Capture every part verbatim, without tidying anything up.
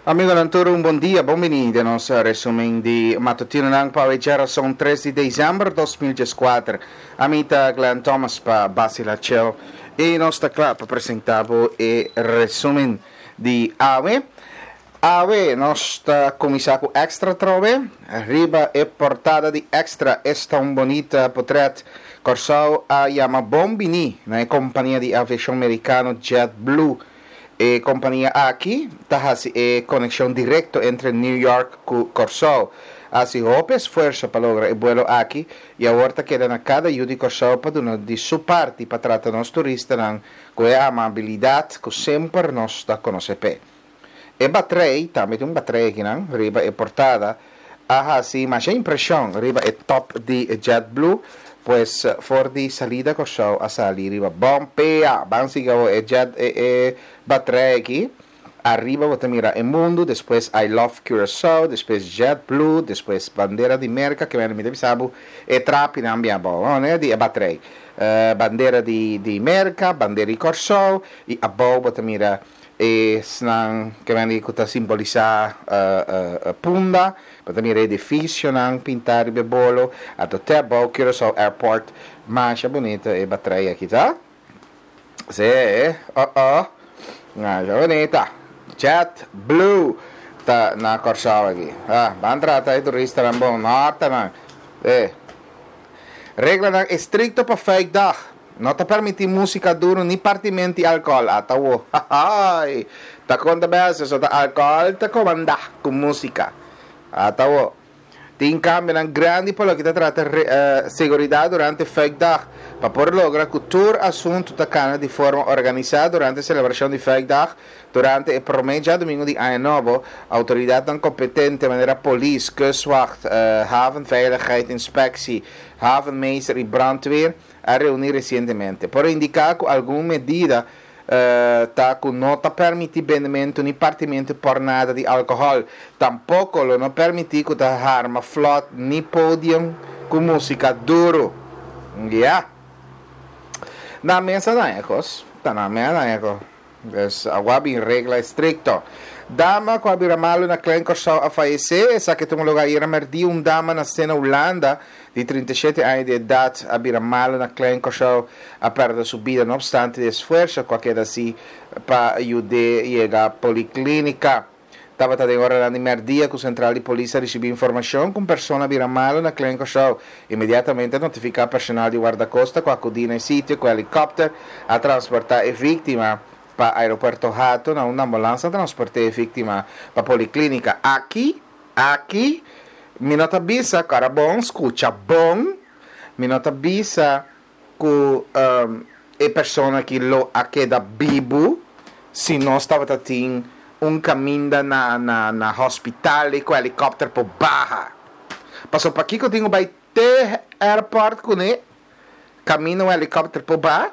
Amigo Lantoro, un buon dia, benvenuti al nostro resumen di mattutino ng paweggiara sono treze di dicembre duemilaventiquattro. Amita Glenn Thomas pa Basila Ciao e il nostro club presentavo il resumen di Ave. Ave, nostra commissario extra trove, riba e portada di extra esta un bonita portrait corso a Yama Bombini, na compagnia di aviazione americano JetBlue. E compagnia aqui, tahasi e conexão direto entre New York e Corsol. Assim, houve esforço para lograr o vuelo aqui e agora queda na cada io di Corsol para donar de sua parte para tratar nos turistas com a amabilidade que sempre nós está conhecendo. E batrei, também tem um batrei aqui, não? Riba é portada. Ah, sim, mas a impressão, riba é top de JetBlue. Pues for di salida ko show a salir riba bom pea van sigaw e jet e, e battery aqui arriba você mira el mundo después I Love Curaçao después JetBlue después bandeira di Merca que vem me sabu e trapi na ambiamo né di battery uh, bandeira di di Merca bandeira di Curaçao e abo você mira e snang que vem que simbolizar uh, uh, punda para mira edifício nang pintar bebolo ato te abo Curaçao Airport mas é bonita e battery aqui tá se oh oh nga bonita JetBlue tá na Curaçao aqui ah bandra tá turista na bom nota na eh regra nang estricto para fake dag. Não te permite música duro nem partimento de álcool. Atawo. Ai. Ta conta vezes o álcool te comanda com música. Atawo. Tem cambio na grande polo que te trata uh, seguridade durante fake dag. Para por lograr que todo assunto te cana de forma organizada durante a celebração de fake dag. Durante o promedio domingo de ano novo, autoridade dan competente de maneira police, kustwacht, uh, havenveiligheid, inspectie, havenmeester e brandweer a reunir recentemente. Por indicar que alguma medida uh, tá que não está permitido vendimento nem partimento por nada de álcool. Tampouco não permite que tá arma flot nem podium com música duro. Yeah. Na mesa da ecos, tá na mesa da ecos. Es agua em regla estricto. Dama com abira malo na klein Corsao a falecer, essa que tem um lugar ir a merdi um dama na cena Holanda de trinta e sete anos de idade abira malo na klein Corsao a perda sua vida, não obstante de esforço qualquer assim para ajudar chegar à policlínica. Estava até agora na merdia que o central de polícia recebeu informação que uma pessoa abira malo na klein Corsao. Imediatamente notificar o personal de guarda-costa que acudir no sítio com o helicóptero a transportar a vítima para o aeroporto Hato, na uma ambulância transportei a vítima para a policlínica. Aqui, aqui, me nota bisa, cara bom, escuta bom, me nota bisa que um, a pessoa que lo aqueda bibo, se não estava tendo um caminho na, na, na hospital com o helicóptero por barra. Passou para aqui que eu tenho que ter aeroporto com ele, caminho o helicóptero por barra,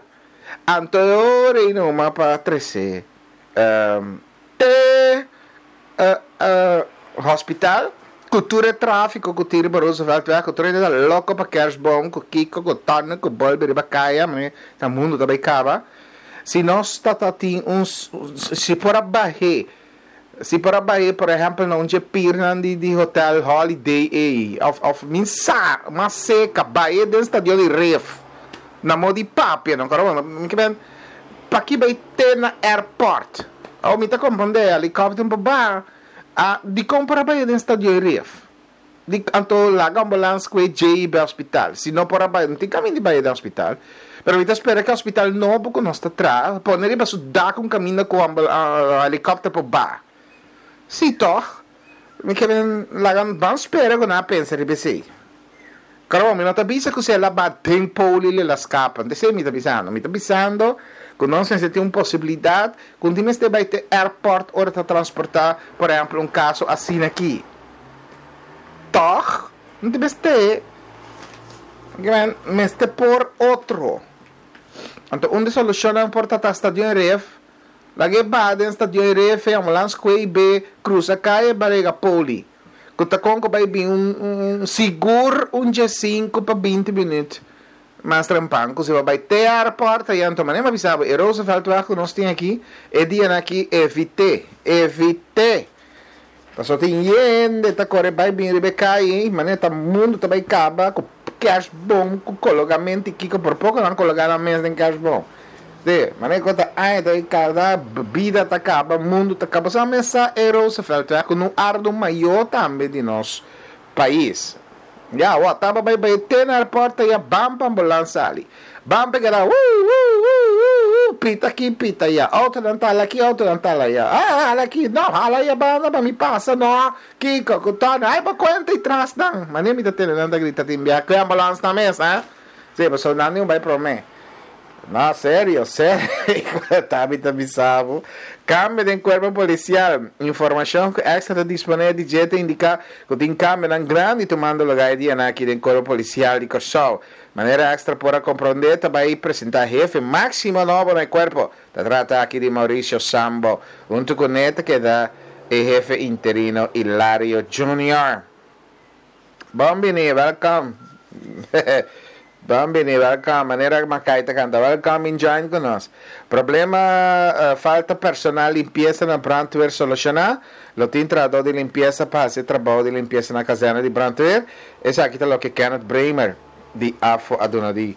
Antore in uma para trece um, te uh, uh, hospital cultura tráfico cultura baroso velho cultura da louco para kersbom com kiko com tana com bolbe de bacaia mas tá mundo também acaba se nós está tem uns se por abaixo se por abaixo por exemplo não de pirna de, de hotel holiday e of of minsa mas seca baía do estadio de Ref na modo de papia, não caramba, que bem, para que vai ter na airport, ou me tá compreendendo, helicóptero para bar, a de comprar para ir no estádio de Ref, de anto lá ambulância com o J I B hospital, se não por abaixo, não tem caminho de bair do hospital, mas me tá esperando que o hospital não, porque nós está atrás, pode nem para dar com caminho com o helicóptero para bar, se toch, me que bem, lá vamos esperar que não pensa de B C. Caramba, mi nota bisa che se la va tempo lì la scappa. De se mi sta bisando, mi sta bisando che non si sente una possibilità con di me ste baite airport ora da transportar, por exemplo, un caso assim aqui. Toch, non ti beste. Me ste por outro. Anto onde soluziona portata stadio Ref. La che va in stadio Ref e ambulance quei be cruza caia barega poli. Kuta konko vai vir um, um seguro um dia cinco para vinte minutos mais trampanco se vai ter aeroporto e então mas nem avisava e Roosevelt vai que nós tem aqui e dia aqui evite evite Passo tem yende, tá corre vai bem ribecai, mas tá mundo tá vai caba com cash bom, com colocamento aqui que por pouco não colocar na mesa em cash bom. De, mas é conta ai da cada bebida tá acaba, mundo tá acaba, só mesa é Roosevelt, é com um ardo maior também de nosso país. Já, o tava vai vai ter na porta e a bamba ambulância ali. Bamba que era uh uh uh uh pita aqui, pita aí, outro dental aqui, outro dental aí. Ah, olha aqui, não, olha aí a banda, mas me passa, não, Kiko, cutona, ai, mas conta e traz, não. Mas nem me tá tendo nada grita, tem bia, que ambulância na mesa, hein? Sim, mas o não vai para mim. Não, sério, sério, tá me avisando. Câmbio de corpo policial, informação extra disponível de gente indica que tem câmbio grande tomando lugar de aqui do corpo policial de Corsol. Maneira extra para compreender, vai apresentar jefe máximo novo no corpo. Se trata aqui de Mauricio Sambo, junto com ele que dá o jefe interino Hilario Junior Bom-vindo, welcome. Bambini, welcome. Maneira Macaita canta. Welcome in join conosco. Problema, uh, falta personal limpieza na Brandweer solucionar. Lo tin trador de limpieza para hacer trabalho de limpieza na caserna de Brandweer. Esse aqui tá lo que Kenneth Bramer de Afo Adonadi.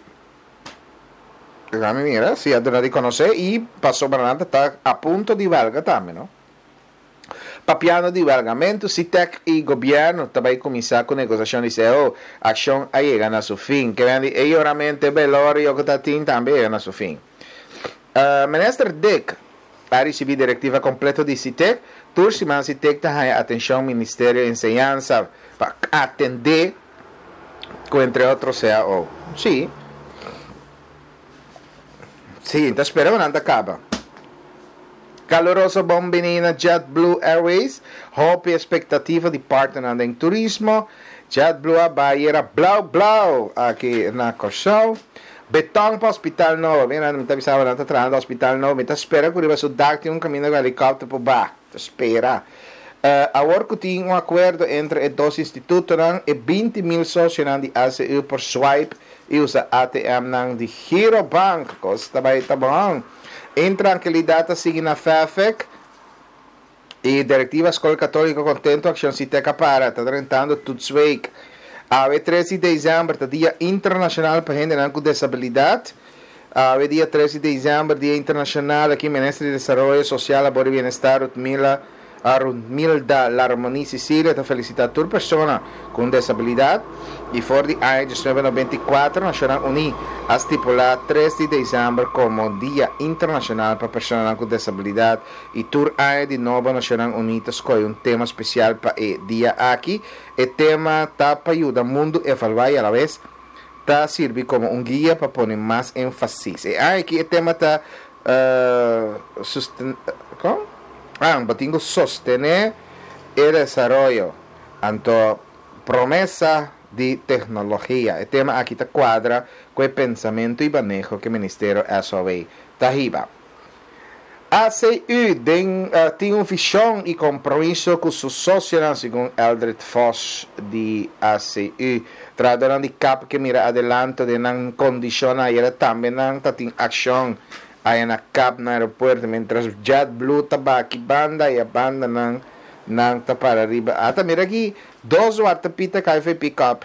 Mira, sì, Adonadi conosce e passou Bernardo tá a punto di valga também, não? Papiano de valgamento, Citec e governo também começar com negociações de oh, ação aí chega a seu fim, que vem e oramente belori o que tá tin também chega a seu fim. Uh, Minister Dick ha recebido diretiva completa de Citec, tursi man Citec tá atenção Ministério de Enseñanza para atender com entre outros sea o. Sim. Sim, tá esperando nada acaba. Caloroso bom-vindo JetBlue Airways, hope e expectativa de partner em turismo. JetBlue a Bahia Blau Blau aqui na Corsol. Betão para o Hospital Novo. Bem, não me está avisando, não está trazendo ao Hospital Novo. Me está esperando que o Sudac tem um caminho com helicóptero para baixo. Espera. Uh, agora que tem um acordo entre os dois institutos e vinte mil sócios de A C U por swipe e usa A T M de Girobank. Costa bem, tá bom. Em tranquilidade, sigue na F A F E C e Diretiva Escola Católica Contento, Ação Citeca para, está tentando tudo week. A treze de dezembro, Dia Internacional para Gente com Disabilidade. A dia treze de dezembro, Dia Internacional aqui, Ministro de Desenvolvimento Social, Labor e Bienestar, Rudmila, a Rudmilda Larmoni Sicília, te felicita toda persona com disabilidade. E for de ano de mil novecentos e noventa e quatro, Nacional Uni a estipular treze de dezembro como Dia Internacional para Pessoas com Disabilidade. E tur ano de novo, Nacional Uni escolhe um tema especial para o dia aqui. O tema está para ajudar o mundo a evaluar e a la vez está serve como um guia para pôr mais ênfase. E aqui o tema está uh, susten... como? Ah, batingo sostener el desarrollo anto promesa de tecnologia. El tema aqui está quadra com o pensamento e manejo que o Ministério S O B está riba. A C U tem, uh, tem uma visão e compromisso com seus sócios, segundo Eldred Foss de A C U. Tradando de cap que mira adelante de não condiciona e também não tem ação aí na cap no aeroporto, mientras JetBlue estava aqui banda e a banda não não está para arriba. Ah, tá, mira aqui, dois wartapita que foi pick-up.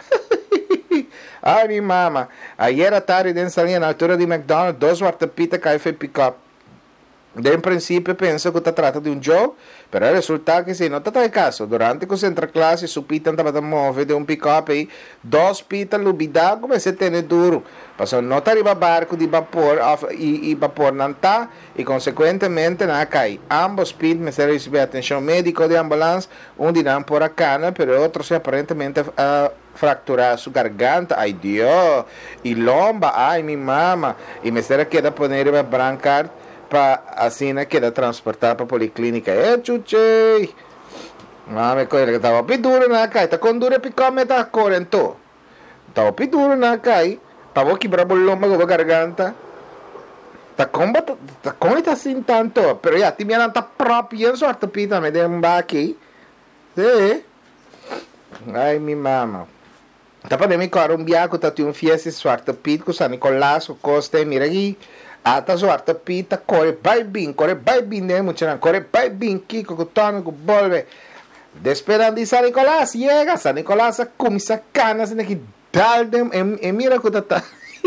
Ai, minha mama. Ayer à tarde, dentro da linha, na altura de McDonald's, dois wartapita que foi pick-up. De princípio, penso que está tratando de um jogo, mas resulta que se não está em caso. Durante que entra classe, su pita estava a mover de um pick-up aí, dois pita lubida, comecei a ter duro. Passou não está arriba barco de vapor, e, e vapor não está, e consequentemente não cai. Ambos pit me se receber atenção médica de ambulância, um de não por a cana, pero outro se aparentemente a fracturar sua garganta, ai Deus, e lomba, ai minha mama, e me será que da poner a brancar, para assim né, queda transportar para a policlínica. É, chuchei. Mame coisa que estava piduro na cai, tá com dura picome tá correndo. Estava piduro na cai, tava quebrar o lombo com a garganta. Tá com tá com tá assim tanto, pero já tinha não tá próprio sorte pita me deu um baque. É. Ai minha mama. Tá para mim cara um biaco tá tinha um fiesta sorte pita com San Nicolás, Costa e mira aqui. Ata sorte pita, corre vai bem, corre vai bem, né, muito não, corre vai bem, Kiko, com Tony, com Bolve, Desesperando de San Nicolás, llega San Nicolás, comienza canas en el tal de, e mira que está.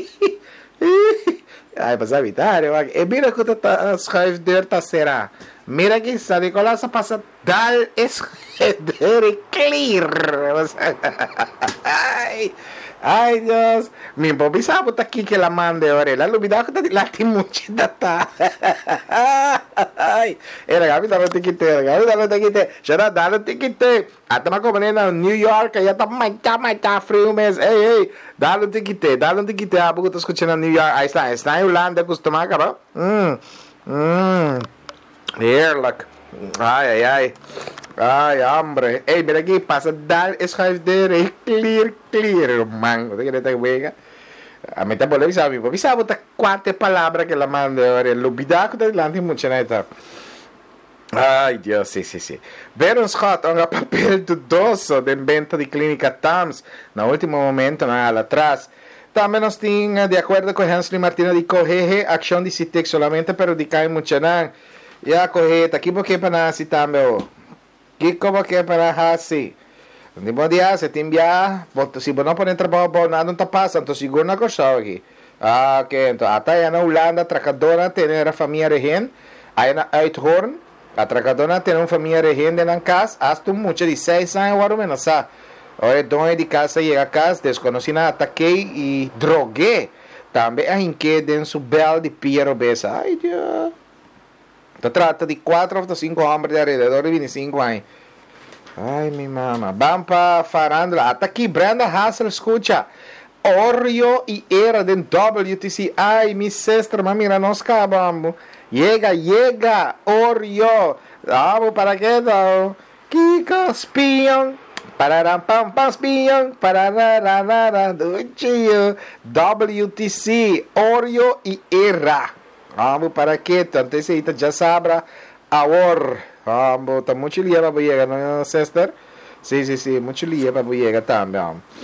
Ai, para evitar, e mira que está schrijf der será. Mira que San Nicolás passa dal es de clear. Ai, ai Dios, mi papi sabe aqui que la mande ore, la lubida que la timuchita ta. Ai, era gabi dalo tikite, gabi dalo tikite, será dalo tikite. Até uma companhia New York, já tá mais tá mais tá frio mesmo. Ei, ei, dalo tikite, dalo tikite, ah, porque tô escutando New York, aí está, está em Holanda, costuma, cara. Hum. Hum. Heerlijk. Ai, ai, ai. Ai, hambre. Hey, mira aquí, pasa dar schrijf de clear, clear, man. Wat que te wega? A mí te boleh sabi, porque sabe ta quante palavra que la mande ora, lubidaco de lanti mucha neta. Ai, Dios, sí, sí, sí. Vero schat, un papel dudoso de venta di Clínica Tams. Na último momento, na ala atrás. Também nós tínhamos, de acordo com Hansley Martina, de correr ação de Citex solamente, pero de cair muito não. Ya correr, aqui porque para nasi também. Que como que para hasi. Não pode hacer, tem enviar, se você não pode trabalhar, nada não está passando, então seguro na coisa aqui. Ah, ok, então até na Holanda, a tracadora tem a família regen, aí na Uithoorn, a tracadora tem uma família regen na casa, hasta muito de seis anos, agora menos, sabe? Ahora dono de casa llega a casa, desconocida, ataquei e droguei. Também a inquieta em su bel de Piero Bessa. Ai, Deus. Se trata de quatro ou cinco homens de alrededor de veinticinco anos. Ai, minha mama. Vamos para farándula. Até aqui, Brenda Hassel, escucha. Oreo e era de W T C. Ai, minha sestra, mira, nós acabamos. Llega, llega, Oreo. Vamos para que não? Kiko, espião. Pararam, pam, pam, espião. Parararara, do tio. W T C, Oreo e era. Vamos para que tanto esse já sabra awor. Vamos, tá muito lia para boiega, não, sister? Sim, sim, sim, muito lia para boiega também.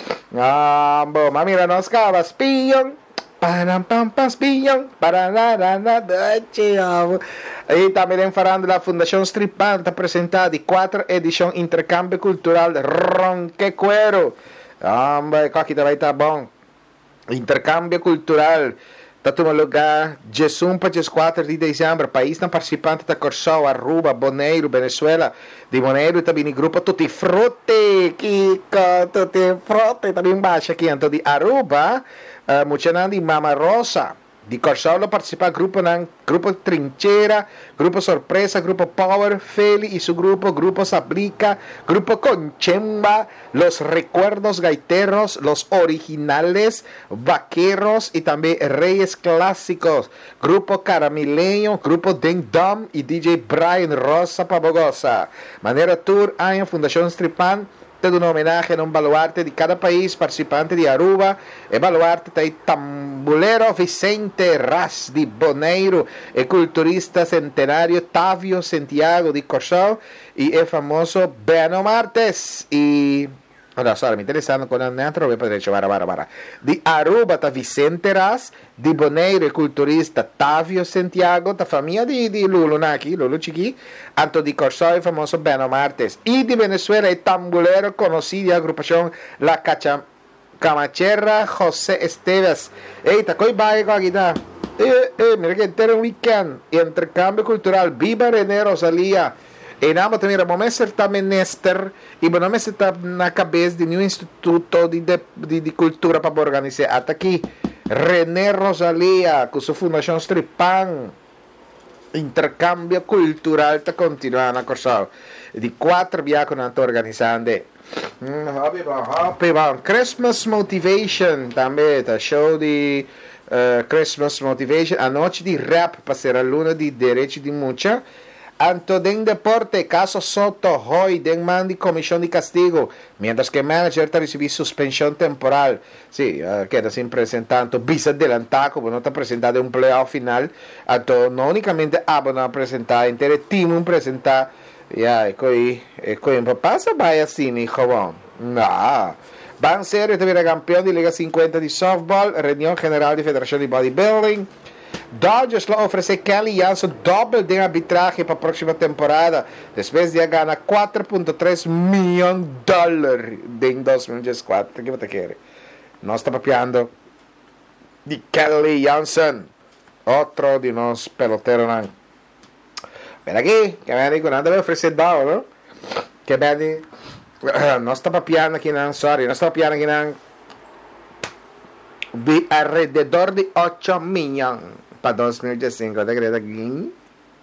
Vamos, mamira nós cava, espião. Param, pam, pam, espião. Parararara, tio. E também falando da Fundação Stripan, está apresentada quatro edição Intercâmbio Cultural Ronquecuero. Vamos, aqui vai estar bom. Intercâmbio Cultural. Está no lugar dia um para dia quatro de dezembro. País não participante da Corsão, Aruba, Bonaire, Venezuela. De Bonaire também o grupo Tutti Frutti. Kiko, Tutti Frutti. Também baixa aqui. Então de Aruba, uh, mucha de Mama Rosa. De Corsão lo participa grupo ng grupo Trinchera, grupo Sorpresa, grupo Power, Feli y su grupo, grupo Sabrica, grupo Conchemba, los Recuerdos Gaiteros, los Originales, Vaqueros y también Reyes Clásicos, grupo Caramileño, grupo Ding Dom y D J Brian Rosa Pabogosa. Manera Tour año Fundación Stripan. De un homenaje en un baluarte de cada país participante de Aruba, el baluarte de tambulero Vicente Ras de Bonaire, el culturista centenario Tavio Santiago de Corsão y el famoso Beno Martes. Y ahora, solo me interesando con el neutro, voy a poder llevar a vara, vara. De Aruba está Vicente Ras, de Bonaire, el culturista Tavio Santiago, la familia de, de Lulu Naki, Lulu Chiqui, Anto de Corsão, el famoso Beno Martes. Y de Venezuela, el tambulero conocido de agrupación La Cacha, Camacherra, José Esteves. Ey, está coi baile con aquí, está. Eh, eh, mira que entero un weekend, intercambio cultural, viva René Rosalía. E namo também era momento está menester e bom nome está na cabeça de um instituto de, de, de, de cultura para organizar até aqui René Rosalia com sua fundação Stripan intercâmbio cultural está continuando a Corsão de quatro viagens que estão organizando hobby bom hobby bom Christmas Motivation também tá show de uh, Christmas Motivation a noite de rap para ser aluna de direito de mucha Anto den deporte, caso Soto, hoy den man de comisión de castigo, mientras que manager te recibió suspensión temporal. Sí, uh, queda sin presentar, anto visa adelantado, como no está presentado un playoff final, anto no únicamente abo no presentar, entero team presentar, ya, e coi, e coi, pasa vaya assim, hijo, bom, no. Van Serio, te campeón de Liga cincuenta de softball, reunión general de Federación de Bodybuilding, Dodgers lo ofrece Kelly Jansen doble de arbitraje para a próxima temporada, depois de ganhar quatro vírgula três milhões de dólares em dois mil e dezesseis. O que você quer? Nós estamos papiando de Kelly Jansen, outro de nós peloteros. Ven aqui, que me digo, nada me oferecer dado, não? Que me digo, nós estamos papiando aqui, não, sorry, nós estamos papiando aqui, não, de alrededor de oito milhões para dois mil e dezesseis. ¿Te querés dar game?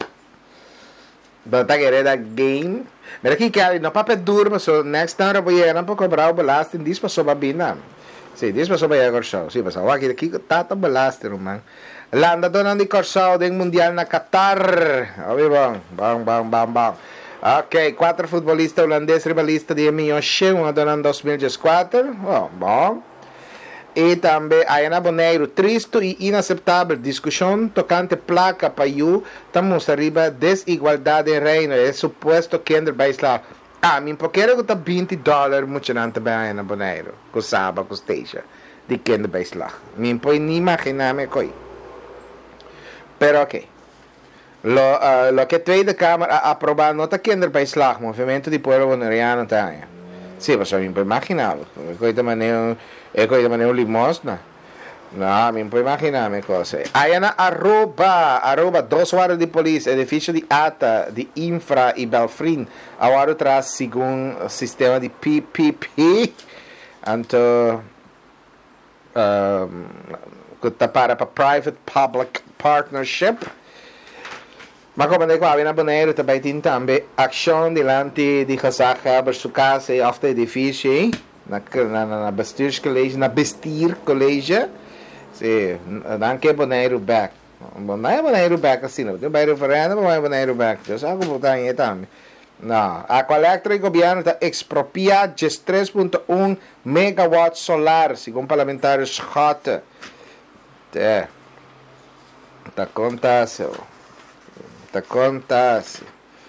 ¿Te querés dar game? Mira aqui, Kelly, não papo é duro, mas next time eu vou ir, não vou cobrar o belasting, disso passou para bem, não? Sim, disso passou para ir a Corsau, sim, passou aqui, aqui, tá tão belasting, man. Landa donan di Corsau del Mundial na Qatar. Obi bom, bom, bom, bom, bom. Ok, quatro futbolistas holandeses rivalistas de Minhoche, uma donan dois mil e dezesseis. Oh, bom. E também Ayana Boneiro, triste e inaceitável discussão tocante placa para you, estamos arriba desigualdade em reino, é suposto que ainda vai lá. Ah, me porque que tá vinte dólares muito não também Ayana Boneiro, com saba, com esteja, de que ainda vai lá. Me pode nem imaginar me coi. Pero ok, lo, uh, lo que trae de Cámara a aprobar no está aquí en el país, el movimiento del pueblo boneriano también. Sí, pues a mí me puedo imaginar, es que de manera, es que de manera limosna. No, a mí me puedo imaginar mi cosa. Hay una arroba, arroba, dos horas de policía, edificio de ATA, de Infra y Belfrin, ahora atrás según el sistema de P P P, anto, um, que para para private public partnership. Mas como digo, havia na Bonaire também tem também ação delante de Casaca versus casa e after edifício na na na Bastir College, na Bastir College. Sim, dan que Bonaire back. Bonaire Bonaire back assim, não. Tem bairro Fernando, mas Bonaire back. Eu só como tá aí também. Não, a coleta do governo está expropriada de três vírgula um megawatts solar, segundo parlamentar Scott. É. Tá contável. Tá contável.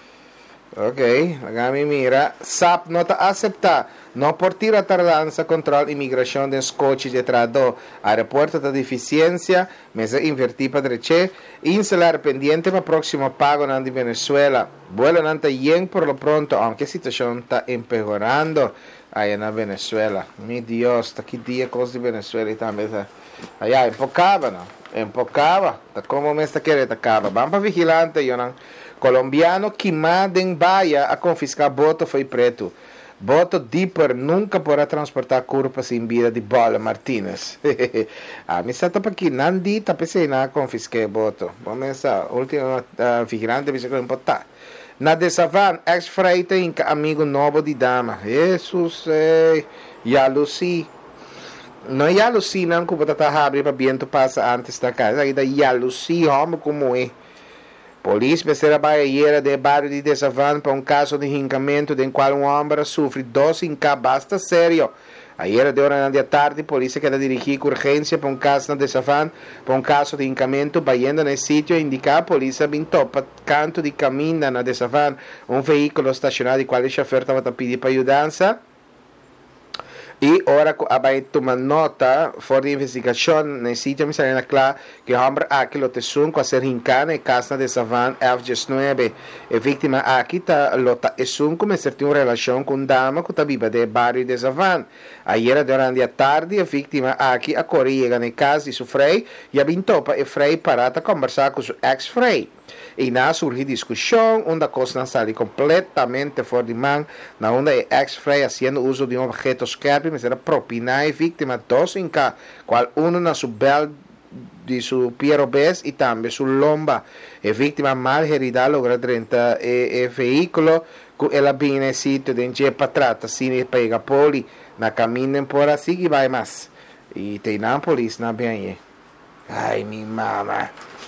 Ok, agora me mira. S A P não está aceitar. Não por tirar tardança, controle imigração de coches de trado. Aeroporto da deficiência, mas invertir para direita. Insular pendiente para próximo pago na de Venezuela. Vuelo não está bien por lo pronto, aunque a situação está empeorando aí na Venezuela. Meu Deus, está aqui dia coisa de Venezuela e também está. Allá, empocaba, ¿no? Empocaba. Como me está querendo, acaba. Vamos para vigilante, yo no. Colombiano queimado em Bahia a confiscar voto foi preto. Voto Dipper nunca podrá transportar corpo sem vida de Bola Martínez. A mim está para aqui, não dita, pensei na confisquei voto. Vamos pensar, último uh, vigilante, pensei que não importa. Na de Savan, ex-freita e amigo novo de dama. Jesus, eh, ya Lucy. Não é alucinam que o botata abre para viento passa antes da casa. Ainda é alucinam como é. Polícia becerra barreira de barrio de Desavan para um caso de rincamento em qual um homem sofre dois incas basta sério. Ayer de hora da tarde, a polícia queda dirigir com urgência para um caso na Desavan, para um caso de rincamento, vaindo no sítio indicar a polícia vintou para canto de caminho na Desavan, um veículo estacionado e qual o chofer estava a pedir para ajudança. E ora vai tomar nota fora de investigação no sítio me salió claro que o homem aqui lo tesum com a ser rincana em casa de Savan F dezenove. A vítima aqui está lo tesum como ser uma relação com dama que está viva de barrio de Savan. Ayer durante a tarde a vítima aqui a correga na casa de seu frei e a vintou para o frei para conversar com seu ex-frei. E na surgiu discussão, onde a coisa não saiu completamente fora de mão, na onde o ex-frei fazendo uso de um objeto escape, mas era propinar a vítima dois em cá, qual um na sua bel de seu pierobés e também sua lomba. A vítima mal herida logra trinta e o veículo que ela vinha no sítio de onde para trás, assim pega poli, na caminho por assim que vai mais. E tem na polícia na bem. Ai, minha mama.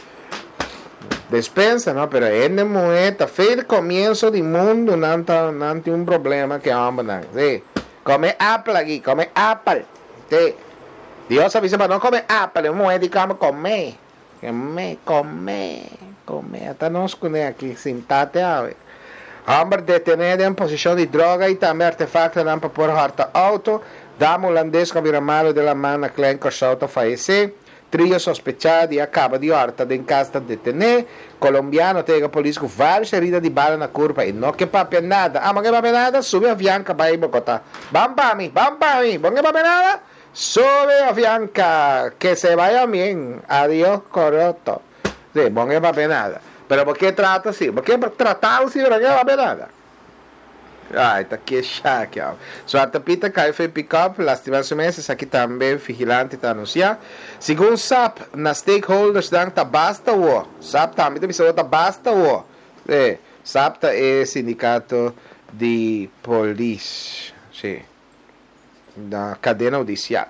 Despensa, ¿no? Pero es de mueta, fe el comienzo del mundo, no hay un problema que vamos a sí. Come apple aquí, come apple. Sí. Dios avisa para no comer apple, es mueta y come, come. Come, come, come. Hasta nos cune aquí, sintate a ver. Hombre detenido en posición de droga y también artefactos de por harta auto. Dama holandés con mi malo de la mano, Clan Corsauto fallece. trio sospettati acaba di orta in casa di detener colombiano tega polícia com várias feridas de bala na curva e não que pape nada. Ah, mas que pape nada, sube a fianca para ir Bogotá. Vamos para mí, vamos para mí, ¿bon que pape nada? Sube a fianca, que se vaya bien. Adiós, correcto. Sí, bon que pape nada. Pero ¿por qué trata así? ¿Por qué tratado así? ¿Por qué pape nada? Ai, tá aqui aqui, ó. Suarta pita cai foi pick-up, lastimosamente, essa aqui também, vigilante, tá anunciando. Segundo S A P, na stakeholders, dan tá basta o. S A P também tem pessoa tá basta o. É, S A P tá é sindicato de polícia, sim, da cadeia judicial.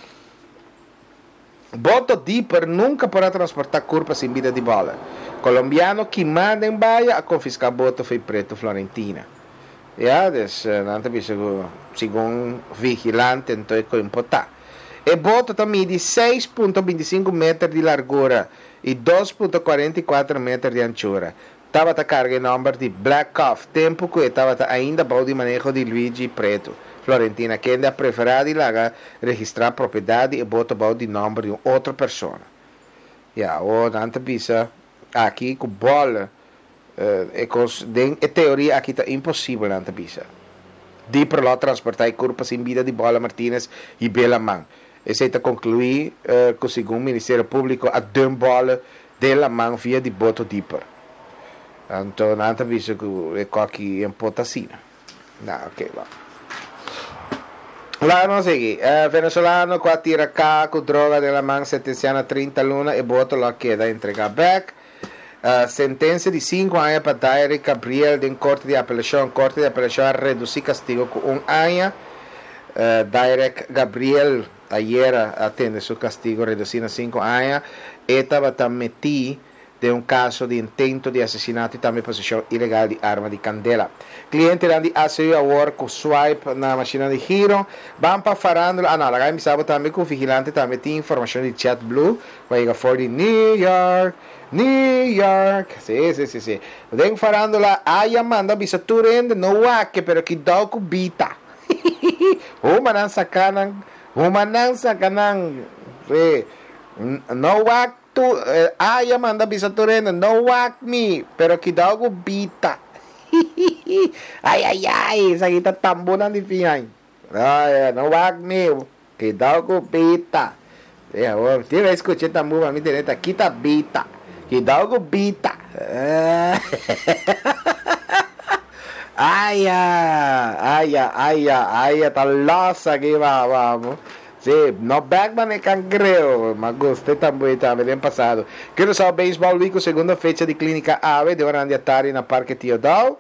Voto Dipper nunca poderá transportar curva sem vida de bola. Colombiano que manda em baia a confiscar voto foi preto Florentina. Ja, dus uh, dan heb je segundo vigilante então é importar. E boto também de seis vírgula vinte e cinco metros de largura e dois vírgula quarenta e quatro metros de anchura. Estava a carga em número de Black Off, tempo que estava ainda bom de manejo de Luigi Preto. Florentina, que ainda preferida de lá registrar propriedade e boto bom de número de outra pessoa. Ja, ou dan heb je aqui com bola. Uh, e cos, den, e teoria aqui está impossível na pista. Di per lo transportar curva in vida di Bola Martinez e Belaman. E se concluir uh, con segundo o Ministério Público a dun bola della man via di voto Dipper. Então, na pista é qualquer importação. Não, ok, va. Lá não sei. Uh, venezuelano qua tira cá com droga della man sentenciana a trinta luna e voto lo queda entregar back. Uh, sentença de cinco anos para Derek Gabriel de Corte de Apelação. Corte de Apelação a reduzir castigo com um ano. Uh, Derek Gabriel ayer atende seu castigo reduzido a cinco anos. E estava também metido de um caso de intento de assassinato e também possessão ilegal de arma de candela. Cliente de A C U Award com swipe na máquina de giro. Vamos para farándola. Ah, não, lá me sabe também com o vigilante também tem informação de chat blue. Vai ir for de New York. New York, sì, sì, sì, sì. Den farandola, aya manda bisaturende, no wake, pero kidoku bita. Humanan sakanan, humanan sakanan, sì. No wak tu, eh, aya manda bisaturende, no wak me, pero kidoku bita. Ay, ay, ay, sa kita tambunan di fiyan. Ay, no wak me, kidoku bita. Sí, amor, tiene que escuchar tambu, a mí tiene que kita bita. Hidalgo Bita. Ai, ai, ai, ai, tá losa aqui, vamos. Sim, no Backman é cangreu, mas gostei também, também, bem passado. Quero só o Baseball Week, segunda fecha de Clínica Ave, de hora de tarde na Parque Teodoro.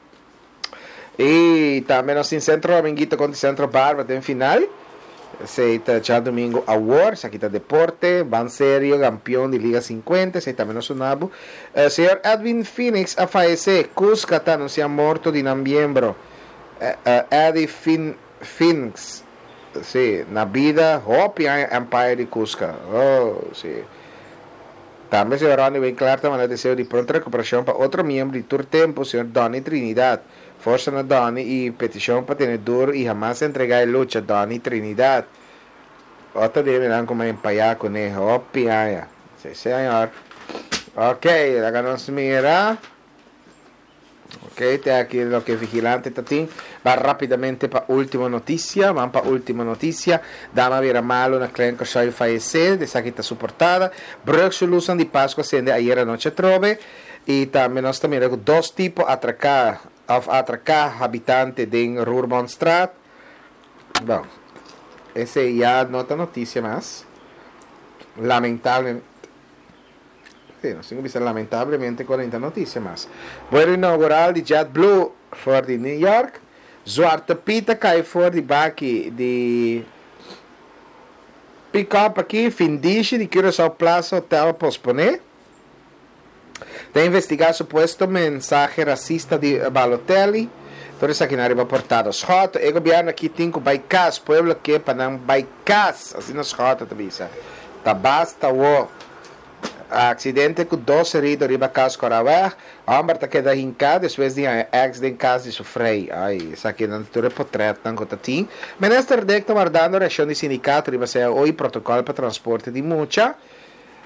E também no Centro Dominguito contra o Centro Barba, tem final. Seita já domingo Awards, aqui está Deporte, Ban Serio, campeão de Liga cinquenta, seita menos sonabo. Uh, senhor Edwin Phoenix a falecer, Cusca está anunciando morto de noviembre. Uh, uh, Eddie fin, Phoenix, sim, na vida, Hope Empire de Cusca. Oh, sim. Também, senhor Ronnie, bem claro, também desejo de pronta recuperação para outro membro de Tour Tempo, senhor Donny Trinidad. Força na Donny e petição para ter duro e jamais entregar a luta, Donny Trinidad. Outra dele, não como empaiar com ele. Oh, pianha. Sim, senhor. Ok, agora nos mira. Ok, tem aqui o que vigilante tatin. Va rapidamente para última notícia. Vamos para última notícia. Dama vira malo na clínica só falecer. Dessa aqui está suportada. Brooke solução de Páscoa sende ayer a noite trove. E também nós também temos dois tipos atracar. Of atracar habitante de Roermondstraat. Bom, essa já não é notícia mais. Lamentavelmente. Sim, não sei como dizer lamentavelmente quarenta notícias mais. Vuelo inaugural de JetBlue for de New York. Zwarte Pita cai for de baki de pick-up aqui. Findiche de Curaçao Plaza Hotel posponer. De investigar suposto mensaje racista de Balotelli. Todo isso aqui não arriba portado. Schot, o governo aqui tem que baicas, pueblo que para não baicas, assim não schot, tá bisa. Tá basta o acidente com dois heridos arriba casa Corawar. Homem tá queda hincado, depois de ex de casa de sofrer. Ai, isso aqui não tem portreto, não conta tem. Ministério de está guardando a reação de sindicato, arriba ser hoje protocolo para transporte de mucha.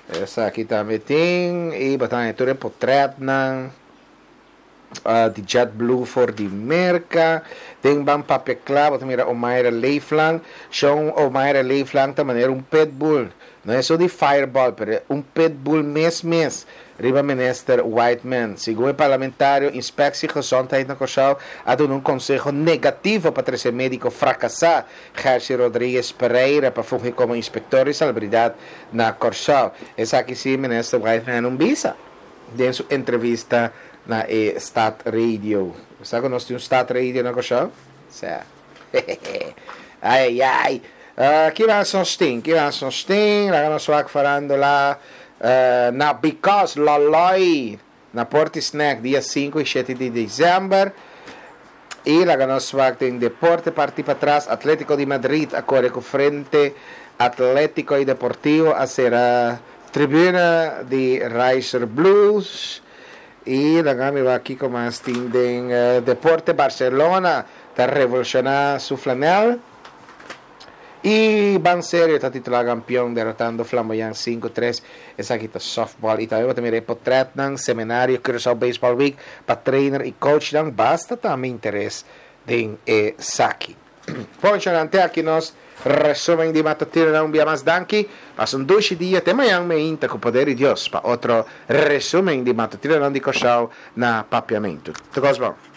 Essa aqui também tem. E botando tudo portrait ng uh, de JetBlue for de merca. Tem bang papel clavo, também o Mayra Leiflang. São o Mayra Leiflang também era um pitbull. Não é só de Fireball, mas um pitbull mês-mês. Riba Minister Whiteman, segundo o parlamentário, inspectie gezondheid na Corsal, a dado um conselho negativo para esse médico fracassar, Gersi Rodrigues Pereira, para fungir como inspector de salubridade na Corsal. Essa aqui sim, Minister Whiteman não visa, em sua entrevista na eh, Stat Radio. Sabe que nós temos Stat Radio na Corsal? Ai, ai. Uh, que vai sosting, que vai sosting, la ganno swag farando lá. Uh, na Because Loloi na Porti Snack dia cinco e sete de dezembro e la Ganoswag tem Deporte parti para trás Atlético de Madrid a correr com frente Atlético e Deportivo a ser a tribuna de Riser Blues e la Gami va aqui com mais tem uh, Deporte Barcelona para revolucionar su flanel. Y Ban Serio está titular campeón derrotando Flamboyant cinco tres. Esa aquí está softball. Y también también portrait ng seminario Curaçao Baseball Week para trainer y coach ng basta também interesse din eh, Saki. Poi c'è aqui nos resumen di mattutino na un via mas danki. Pasan dois dias até amanhã me inta com poder de Deus para outro resumen di mattutino na di Corsal na papiamento. Tudo bom?